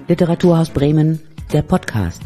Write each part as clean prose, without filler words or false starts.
Literaturhaus Bremen, der Podcast.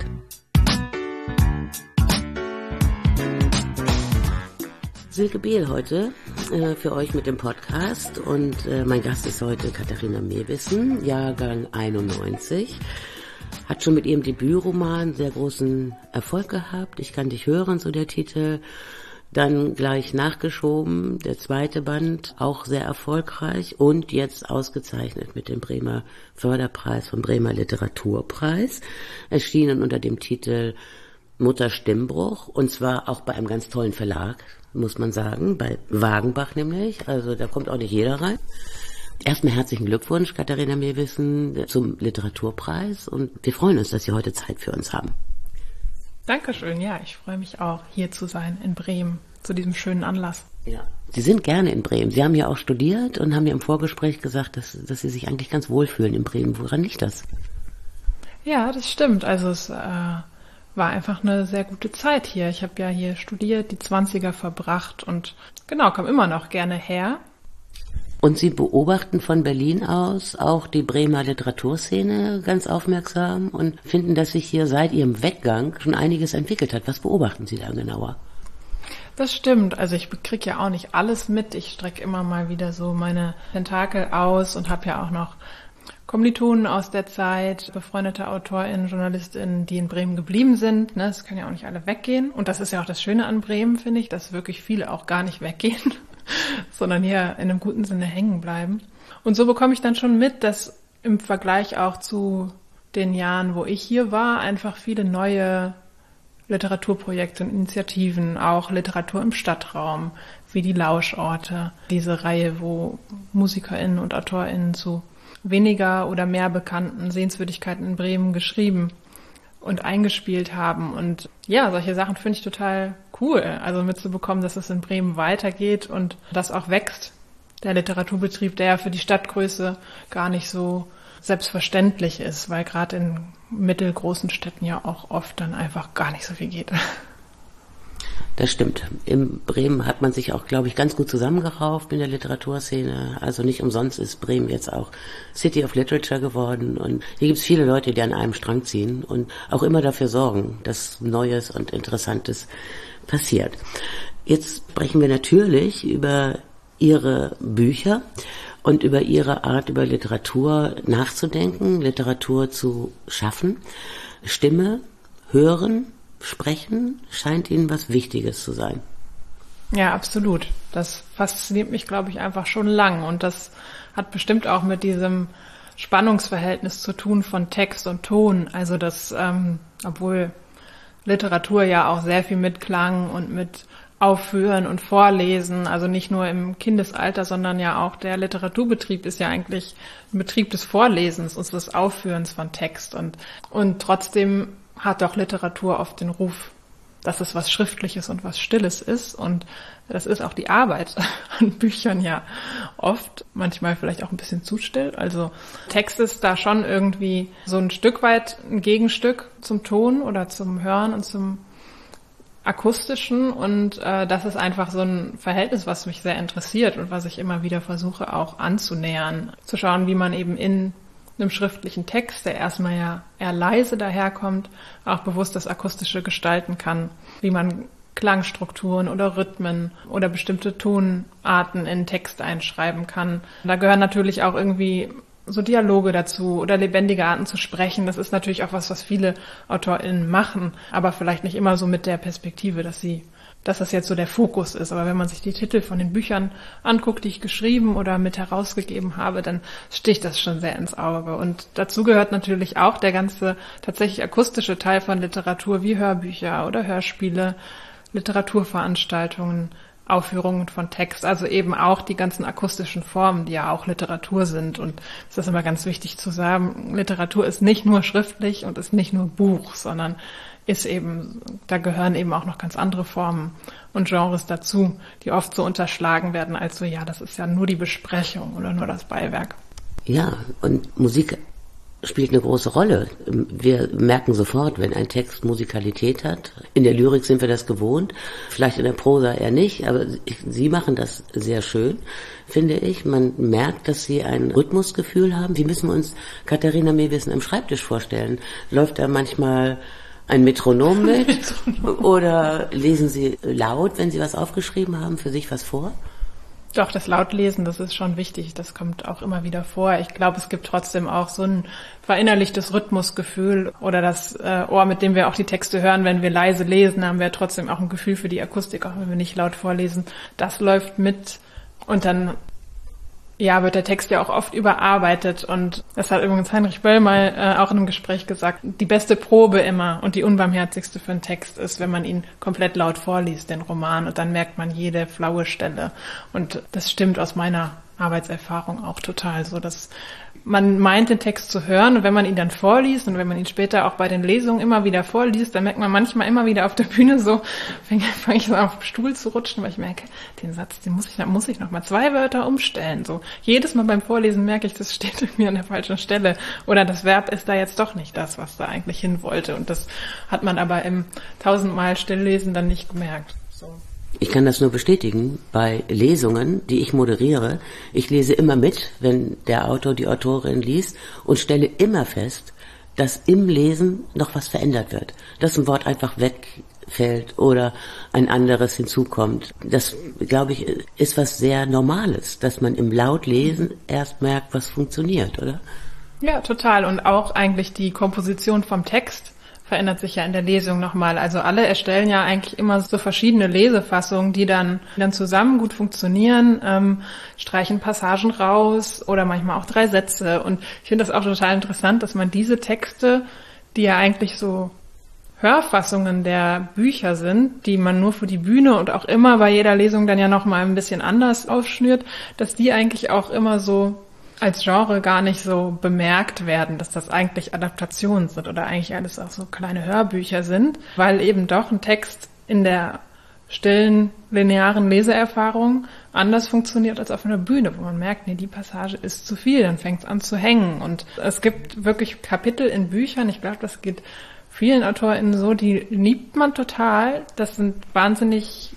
Silke Behl heute für euch mit dem Podcast und mein Gast ist heute Katharina Mewissen, Jahrgang 91. Hat schon mit ihrem Debütroman sehr großen Erfolg gehabt. Ich kann dich hören, so der Titel. Dann gleich nachgeschoben, der zweite Band, auch sehr erfolgreich und jetzt ausgezeichnet mit dem Bremer Förderpreis vom Bremer Literaturpreis. Erschienen unter dem Titel Mutter Stimmbruch und zwar auch bei einem ganz tollen Verlag, muss man sagen, bei Wagenbach nämlich. Also da kommt auch nicht jeder rein. Erstmal herzlichen Glückwunsch, Katharina Mewissen, zum Literaturpreis und wir freuen uns, dass Sie heute Zeit für uns haben. Dankeschön, ja, ich freue mich auch, hier zu sein in Bremen, zu diesem schönen Anlass. Ja. Sie sind gerne in Bremen. Sie haben ja auch studiert und haben ja im Vorgespräch gesagt, dass Sie sich eigentlich ganz wohlfühlen in Bremen. Woran liegt das? Ja, das stimmt. Also es war einfach eine sehr gute Zeit hier. Ich habe ja hier studiert, die 20er verbracht und genau, komme immer noch gerne her. Und Sie beobachten von Berlin aus auch die Bremer Literaturszene ganz aufmerksam und finden, dass sich hier seit Ihrem Weggang schon einiges entwickelt hat. Was beobachten Sie da genauer? Das stimmt. Also ich kriege ja auch nicht alles mit. Ich strecke immer mal wieder so meine Tentakel aus und habe ja auch noch Kommilitonen aus der Zeit, befreundete AutorInnen, JournalistInnen, die in Bremen geblieben sind. Das können ja auch nicht alle weggehen. Und das ist ja auch das Schöne an Bremen, finde ich, dass wirklich viele auch gar nicht weggehen, sondern hier in einem guten Sinne hängen bleiben. Und so bekomme ich dann schon mit, dass im Vergleich auch zu den Jahren, wo ich hier war, einfach viele neue Literaturprojekte und Initiativen, auch Literatur im Stadtraum, wie die Lauschorte, diese Reihe, wo MusikerInnen und AutorInnen zu weniger oder mehr bekannten Sehenswürdigkeiten in Bremen geschrieben und eingespielt haben. Und ja, solche Sachen finde ich total cool. Also mitzubekommen, dass es in Bremen weitergeht und das auch wächst. Der Literaturbetrieb, der ja für die Stadtgröße gar nicht so selbstverständlich ist, weil gerade in mittelgroßen Städten ja auch oft dann einfach gar nicht so viel geht. Das stimmt. In Bremen hat man sich auch, glaube ich, ganz gut zusammengerauft in der Literaturszene. Also nicht umsonst ist Bremen jetzt auch City of Literature geworden. Und hier gibt es viele Leute, die an einem Strang ziehen und auch immer dafür sorgen, dass Neues und Interessantes passiert. Jetzt sprechen wir natürlich über Ihre Bücher und über Ihre Art, über Literatur nachzudenken, Literatur zu schaffen. Stimme, hören, Sprechen scheint Ihnen was Wichtiges zu sein. Ja, absolut. Das fasziniert mich, glaube ich, einfach schon lang. Und das hat bestimmt auch mit diesem Spannungsverhältnis zu tun von Text und Ton. Also das, obwohl Literatur ja auch sehr viel mit Klang und mit Aufführen und Vorlesen, also nicht nur im Kindesalter, sondern ja auch der Literaturbetrieb ist ja eigentlich ein Betrieb des Vorlesens und des Aufführens von Text. Und trotzdem hat doch Literatur oft den Ruf, dass es was Schriftliches und was Stilles ist. Und das ist auch die Arbeit an Büchern ja oft, manchmal vielleicht auch ein bisschen zu still. Also Text ist da schon irgendwie so ein Stück weit ein Gegenstück zum Ton oder zum Hören und zum Akustischen. Und das ist einfach so ein Verhältnis, was mich sehr interessiert und was ich immer wieder versuche auch anzunähern. Zu schauen, wie man eben in einem schriftlichen Text, der erstmal ja eher leise daherkommt, auch bewusst das Akustische gestalten kann, wie man Klangstrukturen oder Rhythmen oder bestimmte Tonarten in Text einschreiben kann. Da gehören natürlich auch irgendwie so Dialoge dazu oder lebendige Arten zu sprechen. Das ist natürlich auch was viele AutorInnen machen, aber vielleicht nicht immer so mit der Perspektive, dass das jetzt so der Fokus ist. Aber wenn man sich die Titel von den Büchern anguckt, die ich geschrieben oder mit herausgegeben habe, dann sticht das schon sehr ins Auge. Und dazu gehört natürlich auch der ganze tatsächlich akustische Teil von Literatur wie Hörbücher oder Hörspiele, Literaturveranstaltungen, Aufführungen von Text, also eben auch die ganzen akustischen Formen, die ja auch Literatur sind. Und es ist immer ganz wichtig zu sagen, Literatur ist nicht nur schriftlich und ist nicht nur Buch, sondern ist eben, da gehören eben auch noch ganz andere Formen und Genres dazu, die oft so unterschlagen werden als so, ja, das ist ja nur die Besprechung oder nur das Beiwerk. Ja, und Musik spielt eine große Rolle. Wir merken sofort, wenn ein Text Musikalität hat. In der Lyrik sind wir das gewohnt, vielleicht in der Prosa eher nicht, aber Sie machen das sehr schön, finde ich. Man merkt, dass Sie ein Rhythmusgefühl haben. Wie müssen wir uns Katharina Meewissen am Schreibtisch vorstellen? Läuft da manchmal ein Metronom mit? Oder lesen Sie laut, wenn Sie was aufgeschrieben haben, für sich was vor? Doch, das Lautlesen, das ist schon wichtig. Das kommt auch immer wieder vor. Ich glaube, es gibt trotzdem auch so ein verinnerlichtes Rhythmusgefühl oder das Ohr, mit dem wir auch die Texte hören. Wenn wir leise lesen, haben wir trotzdem auch ein Gefühl für die Akustik, auch wenn wir nicht laut vorlesen. Das läuft mit und dann wird der Text ja auch oft überarbeitet und das hat übrigens Heinrich Böll mal auch in einem Gespräch gesagt, die beste Probe immer und die unbarmherzigste für einen Text ist, wenn man ihn komplett laut vorliest, den Roman, und dann merkt man jede flaue Stelle und das stimmt aus meiner Arbeitserfahrung auch total so, dass man meint, den Text zu hören und wenn man ihn dann vorliest und wenn man ihn später auch bei den Lesungen immer wieder vorliest, dann merkt man manchmal immer wieder auf der Bühne so, fange ich so auf den Stuhl zu rutschen, weil ich merke, den Satz, den muss ich noch mal 2 Wörter umstellen. So jedes Mal beim Vorlesen merke ich, das steht irgendwie an der falschen Stelle oder das Verb ist da jetzt doch nicht das, was da eigentlich hin wollte und das hat man aber im 1000-mal Stilllesen dann nicht gemerkt. So. Ich kann das nur bestätigen bei Lesungen, die ich moderiere. Ich lese immer mit, wenn der Autor, die Autorin liest und stelle immer fest, dass im Lesen noch was verändert wird. Dass ein Wort einfach wegfällt oder ein anderes hinzukommt. Das, glaube ich, ist was sehr Normales, dass man im Lautlesen erst merkt, was funktioniert, oder? Ja, total. Und auch eigentlich die Komposition vom Text verändert sich ja in der Lesung nochmal. Also alle erstellen ja eigentlich immer so verschiedene Lesefassungen, die dann zusammen gut funktionieren, streichen Passagen raus oder manchmal auch 3 Sätze. Und ich finde das auch total interessant, dass man diese Texte, die ja eigentlich so Hörfassungen der Bücher sind, die man nur für die Bühne und auch immer bei jeder Lesung dann ja nochmal ein bisschen anders aufschnürt, dass die eigentlich auch immer so als Genre gar nicht so bemerkt werden, dass das eigentlich Adaptationen sind oder eigentlich alles auch so kleine Hörbücher sind, weil eben doch ein Text in der stillen, linearen Leseerfahrung anders funktioniert als auf einer Bühne, wo man merkt, nee, die Passage ist zu viel, dann fängt es an zu hängen. Und es gibt wirklich Kapitel in Büchern, ich glaube, das geht vielen AutorInnen so, die liebt man total, das sind wahnsinnig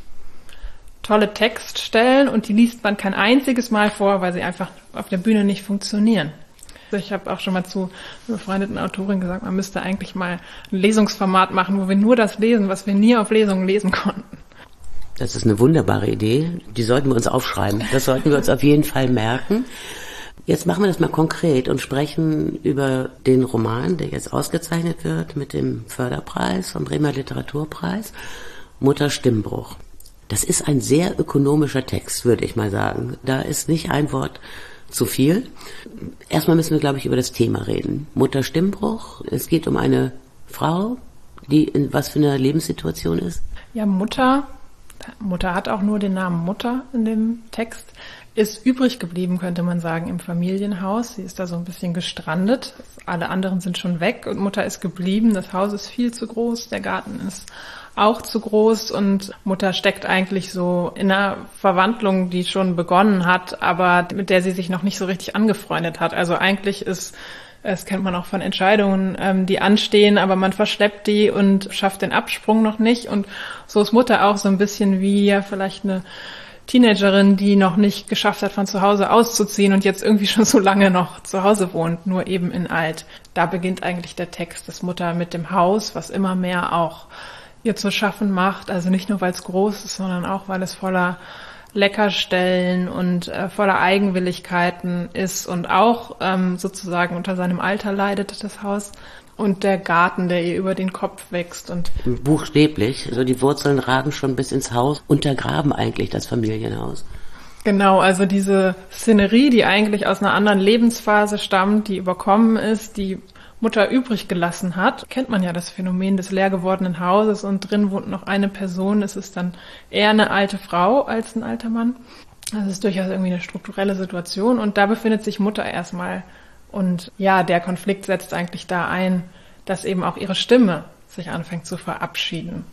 tolle Textstellen und die liest man kein einziges Mal vor, weil sie einfach auf der Bühne nicht funktionieren. Ich habe auch schon mal zu einer befreundeten Autorin gesagt, man müsste eigentlich mal ein Lesungsformat machen, wo wir nur das lesen, was wir nie auf Lesungen lesen konnten. Das ist eine wunderbare Idee. Die sollten wir uns aufschreiben. Das sollten wir uns auf jeden Fall merken. Jetzt machen wir das mal konkret und sprechen über den Roman, der jetzt ausgezeichnet wird mit dem Förderpreis vom Bremer Literaturpreis, Mutter Stimmbruch. Das ist ein sehr ökonomischer Text, würde ich mal sagen. Da ist nicht ein Wort zu viel. Erstmal müssen wir, glaube ich, über das Thema reden. Mutter Stimmbruch. Es geht um eine Frau, die in was für einer Lebenssituation ist. Ja, Mutter hat auch nur den Namen Mutter in dem Text, ist übrig geblieben, könnte man sagen, im Familienhaus. Sie ist da so ein bisschen gestrandet. Alle anderen sind schon weg und Mutter ist geblieben. Das Haus ist viel zu groß, der Garten ist auch zu groß und Mutter steckt eigentlich so in einer Verwandlung, die schon begonnen hat, aber mit der sie sich noch nicht so richtig angefreundet hat. Also eigentlich ist, das kennt man auch von Entscheidungen, die anstehen, aber man verschleppt die und schafft den Absprung noch nicht. Und so ist Mutter auch so ein bisschen wie ja vielleicht eine Teenagerin, die noch nicht geschafft hat, von zu Hause auszuziehen und jetzt irgendwie schon so lange noch zu Hause wohnt, nur eben in alt. Da beginnt eigentlich der Text, dass Mutter mit dem Haus, was immer mehr auch ihr zu schaffen macht, also nicht nur, weil es groß ist, sondern auch, weil es voller Leckerstellen und voller Eigenwilligkeiten ist und auch sozusagen unter seinem Alter leidet, das Haus. Und der Garten, der ihr über den Kopf wächst. Und buchstäblich, also die Wurzeln ragen schon bis ins Haus, untergraben eigentlich das Familienhaus. Genau, also diese Szenerie, die eigentlich aus einer anderen Lebensphase stammt, die überkommen ist, die Mutter übrig gelassen hat, kennt man ja das Phänomen des leer gewordenen Hauses und drin wohnt noch eine Person. Es ist dann eher eine alte Frau als ein alter Mann. Das ist durchaus irgendwie eine strukturelle Situation und da befindet sich Mutter erstmal. Und ja, der Konflikt setzt eigentlich da ein, dass eben auch ihre Stimme sich anfängt zu verabschieden.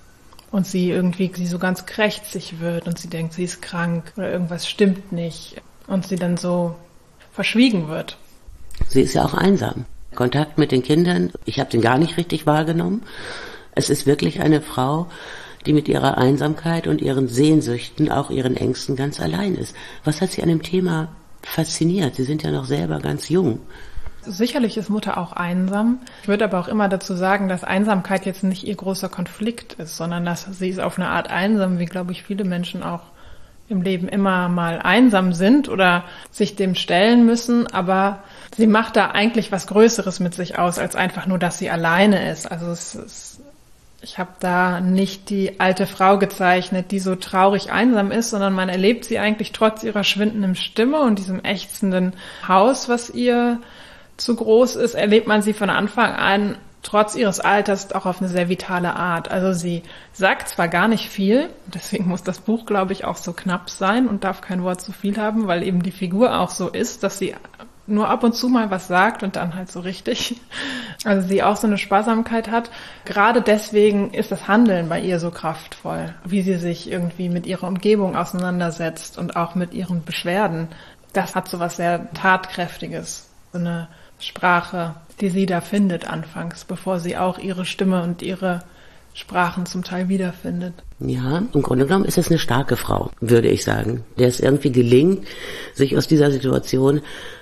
Und sie so ganz krächzig wird und sie denkt, sie ist krank oder irgendwas stimmt nicht. Und sie dann so verschwiegen wird. Sie ist ja auch einsam. Kontakt mit den Kindern, ich habe den gar nicht richtig wahrgenommen. Es ist wirklich eine Frau, die mit ihrer Einsamkeit und ihren Sehnsüchten, auch ihren Ängsten ganz allein ist. Was hat Sie an dem Thema fasziniert? Sie sind ja noch selber ganz jung. Sicherlich ist Mutter auch einsam. Ich würde aber auch immer dazu sagen, dass Einsamkeit jetzt nicht ihr großer Konflikt ist, sondern dass sie ist auf eine Art einsam, wie, glaube ich, viele Menschen auch im Leben immer mal einsam sind oder sich dem stellen müssen. Aber sie macht da eigentlich was Größeres mit sich aus, als einfach nur, dass sie alleine ist. Also ich habe da nicht die alte Frau gezeichnet, die so traurig einsam ist, sondern man erlebt sie eigentlich trotz ihrer schwindenden Stimme und diesem ächzenden Haus, was ihr zu groß ist, erlebt man sie von Anfang an trotz ihres Alters auch auf eine sehr vitale Art. Also sie sagt zwar gar nicht viel, deswegen muss das Buch, glaube ich, auch so knapp sein und darf kein Wort zu viel haben, weil eben die Figur auch so ist, dass sie nur ab und zu mal was sagt und dann halt so richtig. Also sie auch so eine Sparsamkeit hat. Gerade deswegen ist das Handeln bei ihr so kraftvoll, wie sie sich irgendwie mit ihrer Umgebung auseinandersetzt und auch mit ihren Beschwerden. Das hat so was sehr Tatkräftiges, so eine Sprache, die sie da findet anfangs, bevor sie auch ihre Stimme und ihre Sprachen zum Teil wiederfindet. Ja, im Grunde genommen ist es eine starke Frau, würde ich sagen, der es irgendwie gelingt, sich aus dieser Situation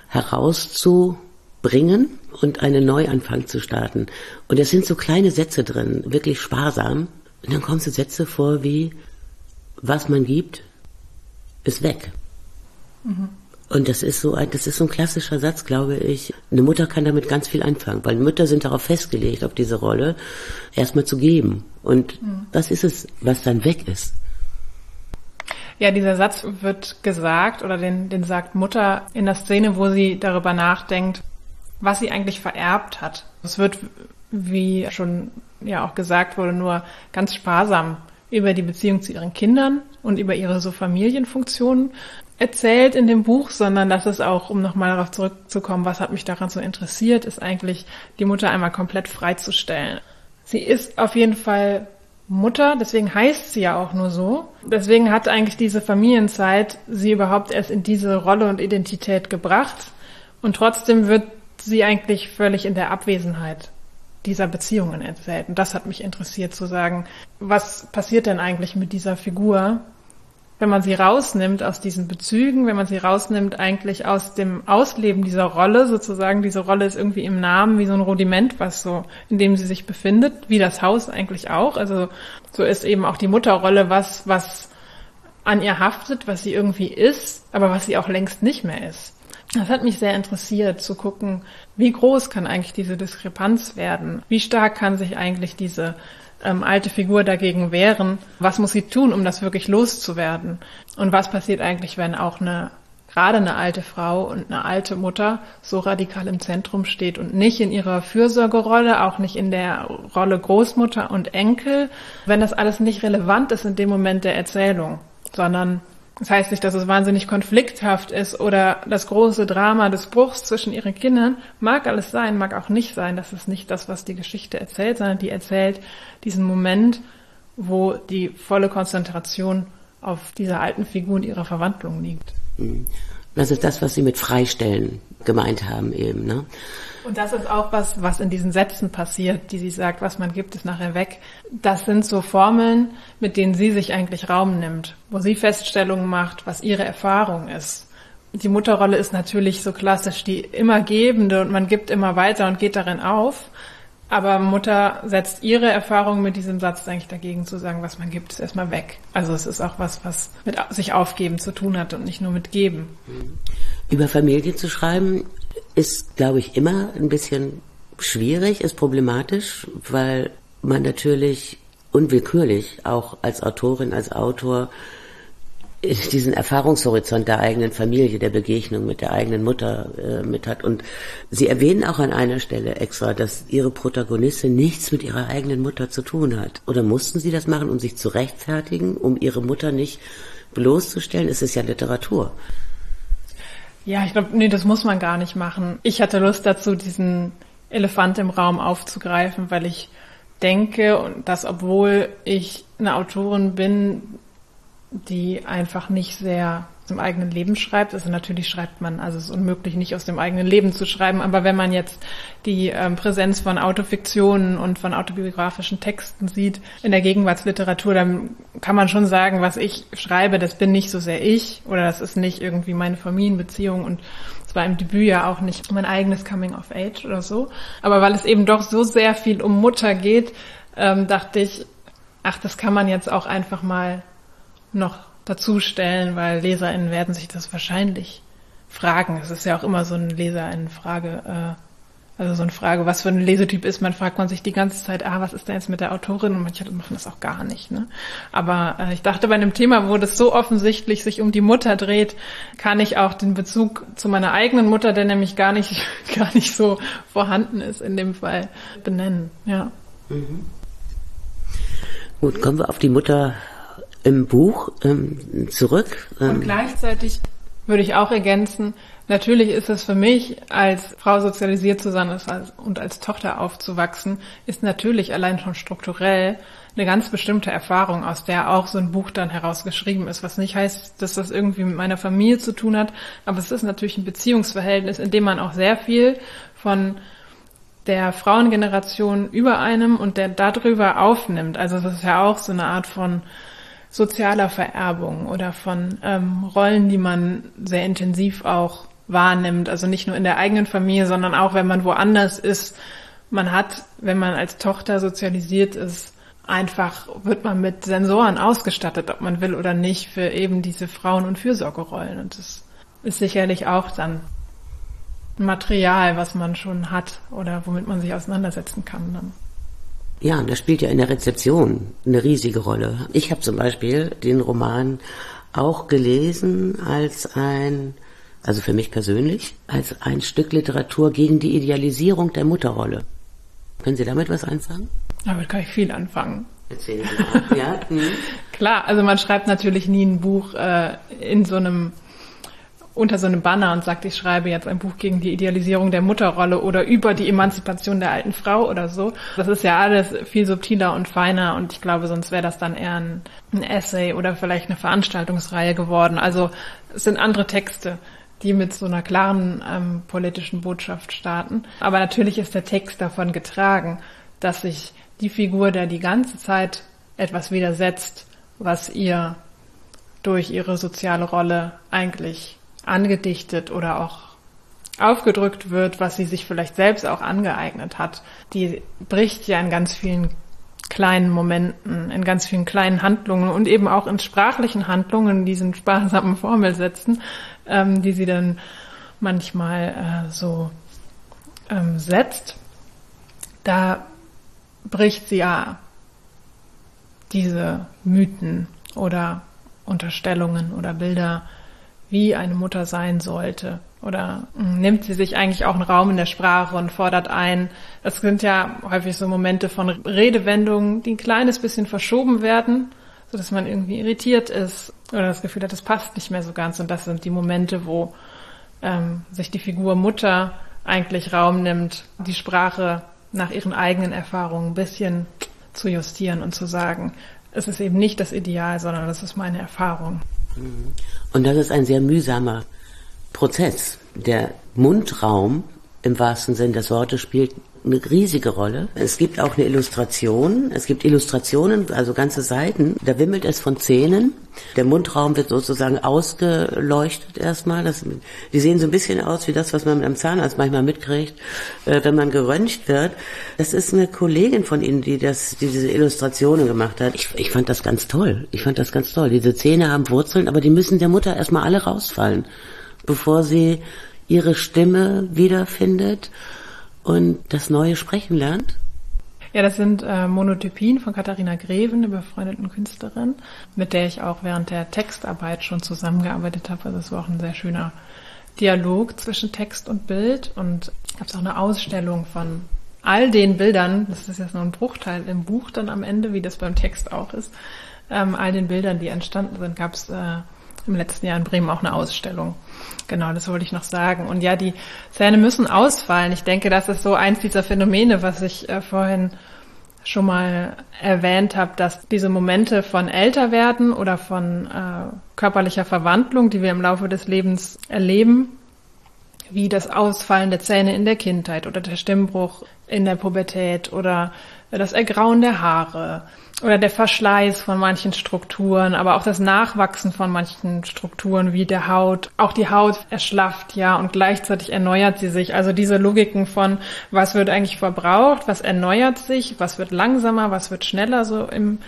herauszubringen und einen Neuanfang zu starten. Und es sind so kleine Sätze drin, wirklich sparsam. Und dann kommen so Sätze vor wie, was man gibt, ist weg. Mhm. Und das ist so ein klassischer Satz, glaube ich. Eine Mutter kann damit ganz viel anfangen, weil Mütter sind darauf festgelegt, auf diese Rolle, erstmal zu geben. Und das ist es, was dann weg ist. Ja, dieser Satz wird gesagt, oder den sagt Mutter in der Szene, wo sie darüber nachdenkt, was sie eigentlich vererbt hat. Es wird, wie schon ja auch gesagt wurde, nur ganz sparsam über die Beziehung zu ihren Kindern und über ihre so Familienfunktionen erzählt in dem Buch, sondern dass es auch, um nochmal darauf zurückzukommen, was hat mich daran so interessiert, ist eigentlich die Mutter einmal komplett freizustellen. Sie ist auf jeden Fall Mutter, deswegen heißt sie ja auch nur so. Deswegen hat eigentlich diese Familienzeit sie überhaupt erst in diese Rolle und Identität gebracht. Und trotzdem wird sie eigentlich völlig in der Abwesenheit dieser Beziehungen erzählt. Und das hat mich interessiert zu sagen, was passiert denn eigentlich mit dieser Figur, wenn man sie rausnimmt aus diesen Bezügen, wenn man sie rausnimmt eigentlich aus dem Ausleben dieser Rolle, sozusagen diese Rolle ist irgendwie im Namen wie so ein Rudiment, was so, in dem sie sich befindet, wie das Haus eigentlich auch. Also so ist eben auch die Mutterrolle was an ihr haftet, was sie irgendwie ist, aber was sie auch längst nicht mehr ist. Das hat mich sehr interessiert, zu gucken, wie groß kann eigentlich diese Diskrepanz werden? Wie stark kann sich eigentlich diese alte Figur dagegen wehren? Was muss sie tun, um das wirklich loszuwerden? Und was passiert eigentlich, wenn auch gerade eine alte Frau und eine alte Mutter so radikal im Zentrum steht und nicht in ihrer Fürsorgerolle, auch nicht in der Rolle Großmutter und Enkel, wenn das alles nicht relevant ist in dem Moment der Erzählung, sondern das heißt nicht, dass es wahnsinnig konflikthaft ist oder das große Drama des Bruchs zwischen ihren Kindern. Mag alles sein, mag auch nicht sein. Das ist nicht das, was die Geschichte erzählt, sondern die erzählt diesen Moment, wo die volle Konzentration auf dieser alten Figur und ihrer Verwandlung liegt. Das ist das, was Sie mit Freistellen gemeint haben eben, ne? Und das ist auch was in diesen Sätzen passiert, die sie sagt, was man gibt, ist nachher weg. Das sind so Formeln, mit denen sie sich eigentlich Raum nimmt, wo sie Feststellungen macht, was ihre Erfahrung ist. Die Mutterrolle ist natürlich so klassisch die immer Gebende und man gibt immer weiter und geht darin auf. Aber Mutter setzt ihre Erfahrung mit diesem Satz eigentlich dagegen, zu sagen, was man gibt, ist erstmal weg. Also es ist auch was mit sich aufgeben zu tun hat und nicht nur mit geben. Über Familie zu schreiben ist, glaube ich, immer ein bisschen schwierig, ist problematisch, weil man natürlich unwillkürlich auch als Autorin, als Autor diesen Erfahrungshorizont der eigenen Familie, der Begegnung mit der eigenen Mutter mit hat. Und Sie erwähnen auch an einer Stelle extra, dass Ihre Protagonistin nichts mit ihrer eigenen Mutter zu tun hat. Oder mussten Sie das machen, um sich zu rechtfertigen, um Ihre Mutter nicht bloßzustellen? Es ist ja Literatur. Ja, ich glaube, nee, das muss man gar nicht machen. Ich hatte Lust dazu, diesen Elefant im Raum aufzugreifen, weil ich denke, dass obwohl ich eine Autorin bin, die einfach nicht sehr dem eigenen Leben schreibt. Also natürlich schreibt man, also es ist unmöglich, nicht aus dem eigenen Leben zu schreiben, aber wenn man jetzt die Präsenz von Autofiktionen und von autobiografischen Texten sieht in der Gegenwartsliteratur, dann kann man schon sagen, was ich schreibe, das bin nicht so sehr ich oder das ist nicht irgendwie meine Familienbeziehung und es war im Debüt ja auch nicht mein eigenes Coming of Age oder so. Aber weil es eben doch so sehr viel um Mutter geht, dachte ich, ach, das kann man jetzt auch einfach mal noch dazu stellen, weil LeserInnen werden sich das wahrscheinlich fragen. Es ist ja auch immer so eine LeserInnen-Frage, also so eine Frage, was für ein Lesetyp ist man, fragt man sich die ganze Zeit, was ist denn jetzt mit der Autorin? Und manche machen das auch gar nicht, ne? Aber ich dachte, bei einem Thema, wo das so offensichtlich sich um die Mutter dreht, kann ich auch den Bezug zu meiner eigenen Mutter, der nämlich gar nicht so vorhanden ist in dem Fall, benennen, ja. Mhm. Gut, kommen wir auf die Mutter im Buch zurück. Und gleichzeitig würde ich auch ergänzen, natürlich ist es für mich, als Frau sozialisiert zu sein und als Tochter aufzuwachsen, ist natürlich allein schon strukturell eine ganz bestimmte Erfahrung, aus der auch so ein Buch dann herausgeschrieben ist, was nicht heißt, dass das irgendwie mit meiner Familie zu tun hat, aber es ist natürlich ein Beziehungsverhältnis, in dem man auch sehr viel von der Frauengeneration über einem und der darüber aufnimmt. Also das ist ja auch so eine Art von sozialer Vererbung oder von Rollen, die man sehr intensiv auch wahrnimmt. Also nicht nur in der eigenen Familie, sondern auch, wenn man woanders ist. Man hat, wenn man als Tochter sozialisiert ist, einfach wird man mit Sensoren ausgestattet, ob man will oder nicht, für eben diese Frauen- und Fürsorgerollen. Und das ist sicherlich auch dann Material, was man schon hat oder womit man sich auseinandersetzen kann dann. Ja, und das spielt ja in der Rezeption eine riesige Rolle. Ich habe zum Beispiel den Roman auch gelesen also für mich persönlich, als ein Stück Literatur gegen die Idealisierung der Mutterrolle. Können Sie damit was anfangen? Damit kann ich viel anfangen. Erzählen Sie mal. Ja? Klar, also man schreibt natürlich nie ein Buch unter so einem Banner und sagt, ich schreibe jetzt ein Buch gegen die Idealisierung der Mutterrolle oder über die Emanzipation der alten Frau oder so. Das ist ja alles viel subtiler und feiner und ich glaube, sonst wäre das dann eher ein Essay oder vielleicht eine Veranstaltungsreihe geworden. Also es sind andere Texte, die mit so einer klaren politischen Botschaft starten. Aber natürlich ist der Text davon getragen, dass sich die Figur, der die ganze Zeit etwas widersetzt, was ihr durch ihre soziale Rolle eigentlich angedichtet oder auch aufgedrückt wird, was sie sich vielleicht selbst auch angeeignet hat, die bricht ja in ganz vielen kleinen Momenten, in ganz vielen kleinen Handlungen und eben auch in sprachlichen Handlungen, in diesen sparsamen Formelsätzen, die sie dann manchmal setzt. Da bricht sie ja diese Mythen oder Unterstellungen oder Bilder, wie eine Mutter sein sollte. Oder nimmt sie sich eigentlich auch einen Raum in der Sprache und fordert ein. Das sind ja häufig so Momente von Redewendungen, die ein kleines bisschen verschoben werden, sodass man irgendwie irritiert ist oder das Gefühl hat, das passt nicht mehr so ganz. Und das sind die Momente, wo sich die Figur Mutter eigentlich Raum nimmt, die Sprache nach ihren eigenen Erfahrungen ein bisschen zu justieren und zu sagen, es ist eben nicht das Ideal, sondern das ist meine Erfahrung. Und das ist ein sehr mühsamer Prozess. Der Mundraum im wahrsten Sinn des Wortes spielt eine riesige Rolle. Es gibt auch eine Illustration. Es gibt Illustrationen, also ganze Seiten. Da wimmelt es von Szenen. Der Mundraum wird sozusagen ausgeleuchtet erstmal. Die sehen so ein bisschen aus wie das, was man am Zahnarzt manchmal mitkriegt, wenn man geröntgt wird. Das ist eine Kollegin von Ihnen, die diese Illustrationen gemacht hat. Ich fand das ganz toll. Diese Zähne haben Wurzeln, aber die müssen der Mutter erstmal alle rausfallen, bevor sie ihre Stimme wiederfindet und das neue Sprechen lernt? Ja, das sind Monotypien von Katharina Greven, einer befreundeten Künstlerin, mit der ich auch während der Textarbeit schon zusammengearbeitet habe. Also es war auch ein sehr schöner Dialog zwischen Text und Bild. Und gab es auch eine Ausstellung von all den Bildern, das ist jetzt nur ein Bruchteil im Buch dann am Ende, wie das beim Text auch ist, all den Bildern, die entstanden sind, gab es im letzten Jahr in Bremen auch eine Ausstellung. Genau, das wollte ich noch sagen. Und ja, die Zähne müssen ausfallen. Ich denke, das ist so eins dieser Phänomene, was ich vorhin schon mal erwähnt habe, dass diese Momente von Älterwerden oder von körperlicher Verwandlung, die wir im Laufe des Lebens erleben, wie das Ausfallen der Zähne in der Kindheit oder der Stimmbruch in der Pubertät oder das Ergrauen der Haare oder der Verschleiß von manchen Strukturen, aber auch das Nachwachsen von manchen Strukturen wie der Haut. Auch die Haut erschlafft, ja, und gleichzeitig erneuert sie sich. Also diese Logiken von, was wird eigentlich verbraucht, was erneuert sich, was wird langsamer, was wird schneller so im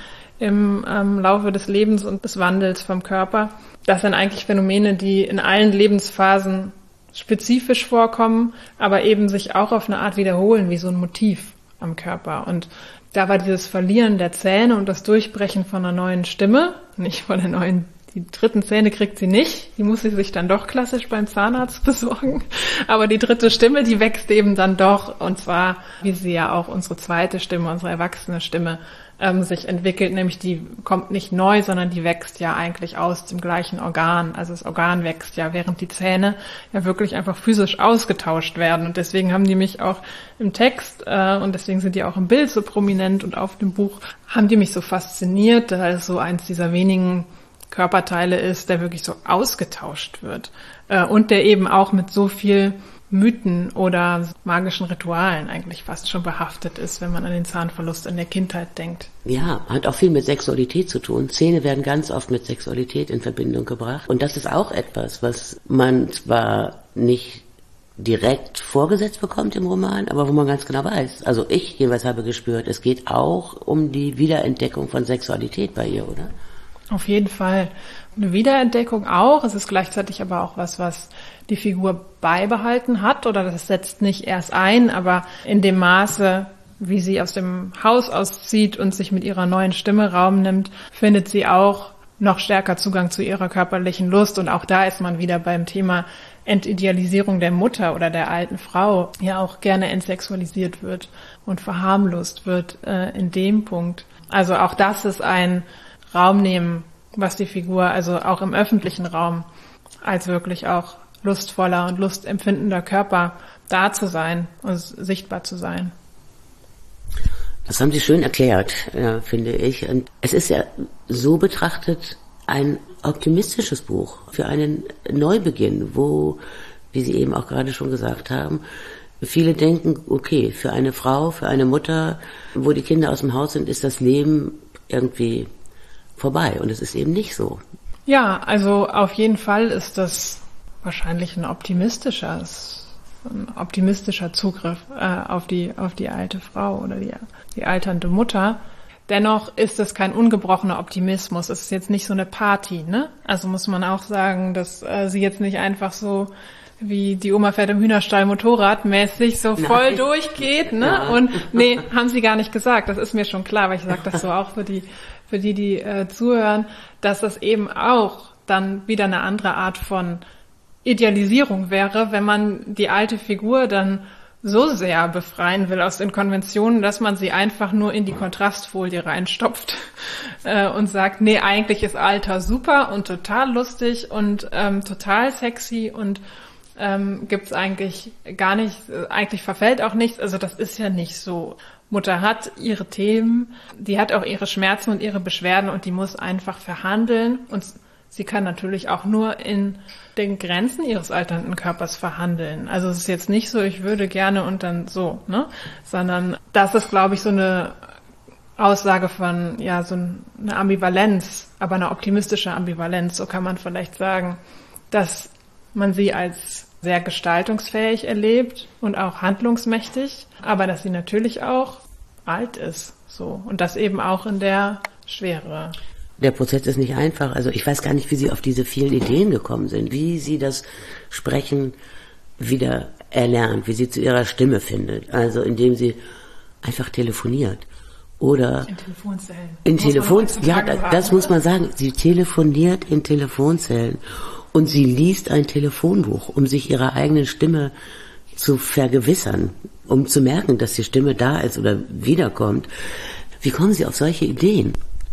Laufe des Lebens und des Wandels vom Körper. Das sind eigentlich Phänomene, die in allen Lebensphasen spezifisch vorkommen, aber eben sich auch auf eine Art wiederholen, wie so ein Motiv am Körper. Und da war dieses Verlieren der Zähne und das Durchbrechen von einer neuen Stimme, nicht von der neuen, die dritten Zähne kriegt sie nicht, die muss sie sich dann doch klassisch beim Zahnarzt besorgen, aber die dritte Stimme, die wächst eben dann doch, und zwar, wie sie ja auch unsere zweite Stimme, unsere erwachsene Stimme sich entwickelt, nämlich die kommt nicht neu, sondern die wächst ja eigentlich aus dem gleichen Organ. Also das Organ wächst ja, während die Zähne ja wirklich einfach physisch ausgetauscht werden. Und deswegen haben die mich auch im Text, und deswegen sind die auch im Bild so prominent und auf dem Buch, haben die mich so fasziniert, da es so eins dieser wenigen Körperteile ist, der wirklich so ausgetauscht wird. Und der eben auch mit so viel Mythen oder magischen Ritualen eigentlich fast schon behaftet ist, wenn man an den Zahnverlust in der Kindheit denkt. Ja, hat auch viel mit Sexualität zu tun. Zähne werden ganz oft mit Sexualität in Verbindung gebracht. Und das ist auch etwas, was man zwar nicht direkt vorgesetzt bekommt im Roman, aber wo man ganz genau weiß. Also ich jeweils habe gespürt, es geht auch um die Wiederentdeckung von Sexualität bei ihr, oder? Auf jeden Fall. Eine Wiederentdeckung auch. Es ist gleichzeitig aber auch was die Figur beibehalten hat, oder das setzt nicht erst ein, aber in dem Maße, wie sie aus dem Haus auszieht und sich mit ihrer neuen Stimme Raum nimmt, findet sie auch noch stärker Zugang zu ihrer körperlichen Lust. Und auch da ist man wieder beim Thema Entidealisierung der Mutter oder der alten Frau, die ja auch gerne entsexualisiert wird und verharmlost wird in dem Punkt. Also auch das ist ein Raum nehmen, was die Figur, also auch im öffentlichen Raum, als wirklich auch lustvoller und lustempfindender Körper da zu sein und sichtbar zu sein. Das haben Sie schön erklärt, finde ich. Und es ist ja so betrachtet ein optimistisches Buch für einen Neubeginn, wo, wie Sie eben auch gerade schon gesagt haben, viele denken, okay, für eine Frau, für eine Mutter, wo die Kinder aus dem Haus sind, ist das Leben irgendwie vorbei. Und es ist eben nicht so. Ja, also auf jeden Fall ist das wahrscheinlich ein optimistischer Zugriff auf die alte Frau oder die alternde Mutter. Dennoch ist es kein ungebrochener Optimismus. Es ist jetzt nicht so eine Party, ne? Also muss man auch sagen, dass sie jetzt nicht einfach so wie die Oma fährt im Hühnerstall motorradmäßig so voll durchgeht, ne? Ja. Und nee, haben sie gar nicht gesagt. Das ist mir schon klar, weil ich sage das so auch für die zuhören, dass das eben auch dann wieder eine andere Art von Idealisierung wäre, wenn man die alte Figur dann so sehr befreien will aus den Konventionen, dass man sie einfach nur in die Kontrastfolie reinstopft und sagt, nee, eigentlich ist Alter super und total lustig und total sexy und gibt's eigentlich gar nicht, eigentlich verfällt auch nichts, also das ist ja nicht so. Mutter hat ihre Themen, die hat auch ihre Schmerzen und ihre Beschwerden und die muss einfach verhandeln und sie kann natürlich auch nur in den Grenzen ihres alternden Körpers verhandeln. Also es ist jetzt nicht so, ich würde gerne und dann so, ne? Sondern das ist, glaube ich, so eine Aussage von, ja, so eine Ambivalenz, aber eine optimistische Ambivalenz, so kann man vielleicht sagen, dass man sie als sehr gestaltungsfähig erlebt und auch handlungsmächtig, aber dass sie natürlich auch alt ist, so. Und das eben auch in der Schwere. Der Prozess ist nicht einfach. Also ich weiß gar nicht, wie Sie auf diese vielen Ideen gekommen sind, wie Sie das Sprechen wieder erlernt, wie Sie zu Ihrer Stimme findet. Also indem Sie einfach telefoniert. Oder in Telefonzellen. Ja, das muss man sagen. Sie telefoniert in Telefonzellen und sie liest ein Telefonbuch, um sich ihrer eigenen Stimme zu vergewissern, um zu merken, dass die Stimme da ist oder wiederkommt. Wie kommen Sie auf solche Ideen?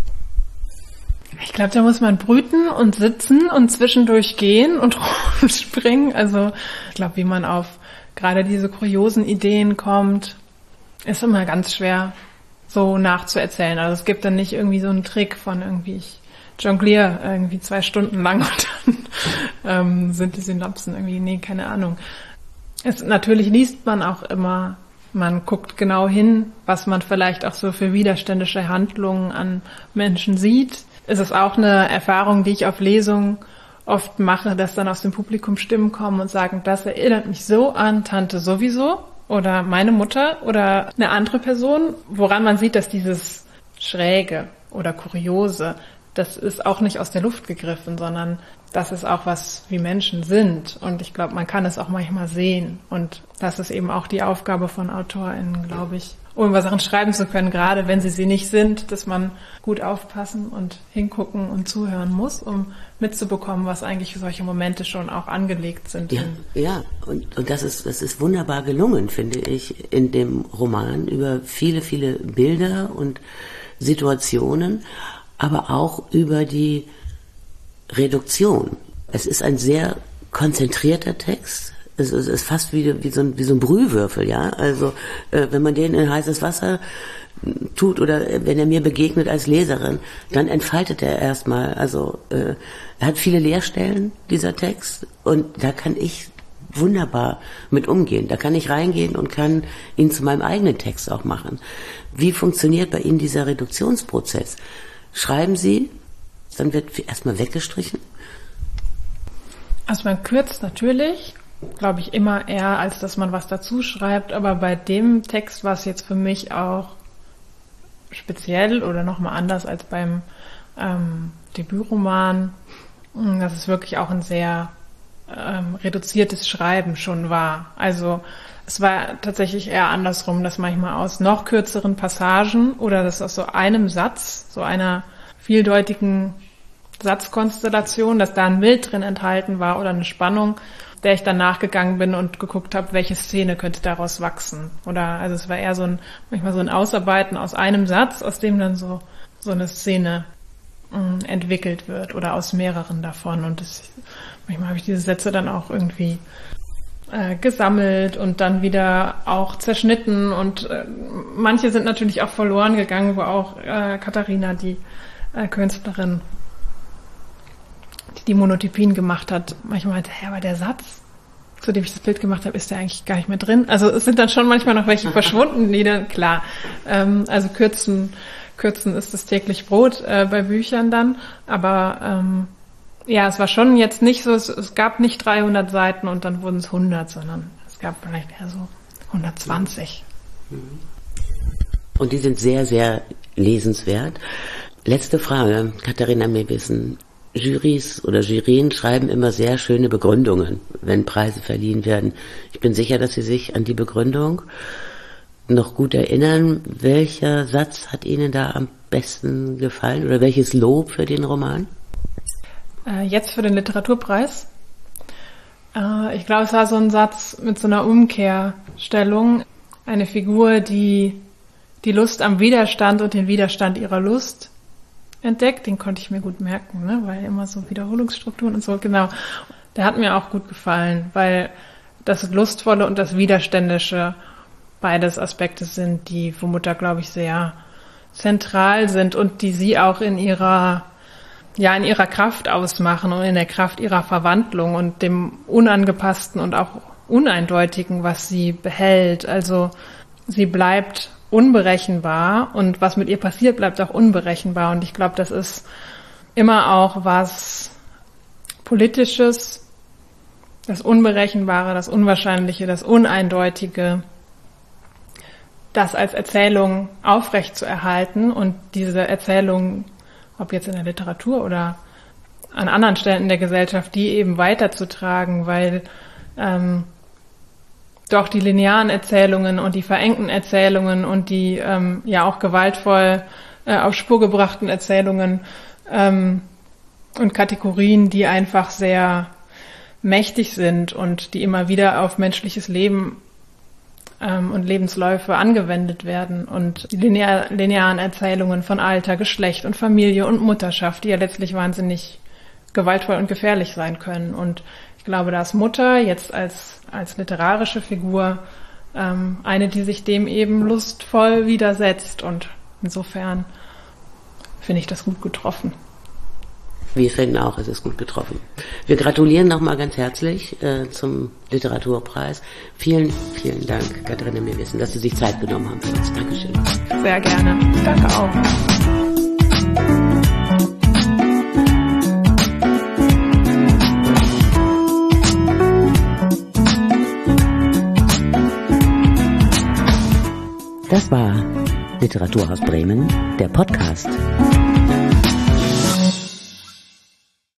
Ich glaube, da muss man brüten und sitzen und zwischendurch gehen und springen. Also ich glaube, wie man auf gerade diese kuriosen Ideen kommt, ist immer ganz schwer so nachzuerzählen. Also es gibt dann nicht irgendwie so einen Trick von irgendwie, ich jongliere irgendwie 2 Stunden lang und dann sind die Synapsen irgendwie, nee, keine Ahnung. Natürlich liest man auch immer, man guckt genau hin, was man vielleicht auch so für widerständische Handlungen an Menschen sieht. Es ist auch eine Erfahrung, die ich auf Lesungen oft mache, dass dann aus dem Publikum Stimmen kommen und sagen, das erinnert mich so an Tante sowieso oder meine Mutter oder eine andere Person, woran man sieht, dass dieses Schräge oder Kuriose, das ist auch nicht aus der Luft gegriffen, sondern das ist auch was, wie Menschen sind. Und ich glaube, man kann es auch manchmal sehen. Und das ist eben auch die Aufgabe von AutorInnen, glaube ich, um über Sachen schreiben zu können, gerade wenn sie nicht sind, dass man gut aufpassen und hingucken und zuhören muss, um mitzubekommen, was eigentlich solche Momente schon auch angelegt sind. Ja, und das ist wunderbar gelungen, finde ich, in dem Roman über viele, viele Bilder und Situationen, aber auch über die Reduktion. Es ist ein sehr konzentrierter Text. Es ist fast wie so ein Brühwürfel, ja. Also wenn man den in heißes Wasser tut oder wenn er mir begegnet als Leserin, dann entfaltet er erstmal. Also er hat viele Leerstellen, dieser Text, und da kann ich wunderbar mit umgehen. Da kann ich reingehen und kann ihn zu meinem eigenen Text auch machen. Wie funktioniert bei Ihnen dieser Reduktionsprozess? Schreiben Sie, dann wird erstmal weggestrichen? Also man kürzt natürlich, glaube ich, immer eher, als dass man was dazu schreibt. Aber bei dem Text war es jetzt für mich auch speziell oder nochmal anders als beim Debütroman, dass es wirklich auch ein sehr reduziertes Schreiben schon war. Also es war tatsächlich eher andersrum, dass manchmal aus noch kürzeren Passagen oder das aus so einem Satz, so einer vieldeutigen Satzkonstellation, dass da ein Bild drin enthalten war oder eine Spannung, der ich dann nachgegangen bin und geguckt habe, welche Szene könnte daraus wachsen. Oder also es war eher manchmal so ein Ausarbeiten aus einem Satz, aus dem dann so eine Szene entwickelt wird oder aus mehreren davon. Und manchmal habe ich diese Sätze dann auch irgendwie gesammelt und dann wieder auch zerschnitten und manche sind natürlich auch verloren gegangen, wo auch Katharina, die Künstlerin, die Monotypien gemacht hat, manchmal meinte, aber der Satz, zu dem ich das Bild gemacht habe, ist der eigentlich gar nicht mehr drin. Also es sind dann schon manchmal noch welche verschwunden, die dann, klar, also kürzen ist das täglich Brot bei Büchern dann, aber ja, es war schon jetzt nicht so, es gab nicht 300 Seiten und dann wurden es 100, sondern es gab vielleicht eher so 120. Und die sind sehr, sehr lesenswert. Letzte Frage, Katharina Meewissen. Jurys oder Jurien schreiben immer sehr schöne Begründungen, wenn Preise verliehen werden. Ich bin sicher, dass Sie sich an die Begründung noch gut erinnern. Welcher Satz hat Ihnen da am besten gefallen oder welches Lob für den Roman? Jetzt für den Literaturpreis. Ich glaube, es war so ein Satz mit so einer Umkehrstellung. Eine Figur, die die Lust am Widerstand und den Widerstand ihrer Lust entdeckt. Den konnte ich mir gut merken, ne? Weil immer so Wiederholungsstrukturen und so, genau. Der hat mir auch gut gefallen, weil das Lustvolle und das Widerständische beides Aspekte sind, die für Mutter, glaube ich, sehr zentral sind und die sie auch in ihrer Kraft ausmachen und in der Kraft ihrer Verwandlung und dem Unangepassten und auch Uneindeutigen, was sie behält. Also sie bleibt unberechenbar und was mit ihr passiert, bleibt auch unberechenbar. Und ich glaube, das ist immer auch was Politisches, das Unberechenbare, das Unwahrscheinliche, das Uneindeutige, das als Erzählung aufrecht zu erhalten und diese Erzählung, ob jetzt in der Literatur oder an anderen Stellen in der Gesellschaft, die eben weiterzutragen, weil doch die linearen Erzählungen und die verengten Erzählungen und die auch gewaltvoll auf Spur gebrachten Erzählungen und Kategorien, die einfach sehr mächtig sind und die immer wieder auf menschliches Leben und Lebensläufe angewendet werden und die linearen Erzählungen von Alter, Geschlecht und Familie und Mutterschaft, die ja letztlich wahnsinnig gewaltvoll und gefährlich sein können. Und ich glaube, da ist Mutter jetzt als literarische Figur eine, die sich dem eben lustvoll widersetzt und Insofern finde ich das gut getroffen. Wir finden auch, es ist gut getroffen. Wir gratulieren nochmal ganz herzlich zum Literaturpreis. Vielen, vielen Dank, Katharina Meewissen, dass Sie sich Zeit genommen haben für uns. Dankeschön. Sehr gerne. Danke auch. Das war Literaturhaus Bremen, der Podcast.